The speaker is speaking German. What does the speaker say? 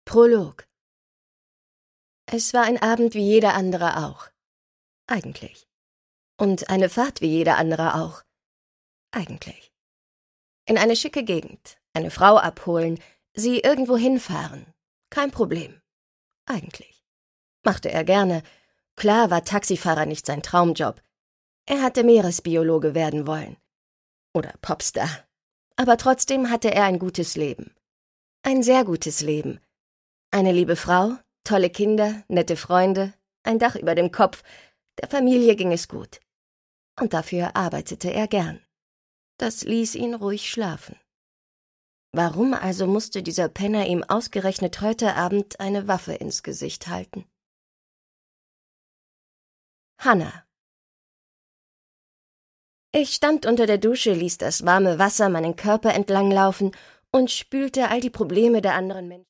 Prolog. Es war ein Abend wie jeder andere auch. Eigentlich. Und eine Fahrt wie jeder andere auch. Eigentlich. In eine schicke Gegend, eine Frau abholen, sie irgendwo hinfahren. Kein Problem. Eigentlich. Machte er gerne. Klar war Taxifahrer nicht sein Traumjob. Er hatte Meeresbiologe werden wollen. Oder Popstar. Aber trotzdem hatte er ein gutes Leben. Ein sehr gutes Leben. Eine liebe Frau, tolle Kinder, nette Freunde, ein Dach über dem Kopf. Der Familie ging es gut. Und dafür arbeitete er gern. Das ließ ihn ruhig schlafen. Warum also musste dieser Penner ihm ausgerechnet heute Abend eine Waffe ins Gesicht halten? Hannah. Ich stand unter der Dusche, ließ das warme Wasser meinen Körper entlang laufen und spülte all die Probleme der anderen Menschen.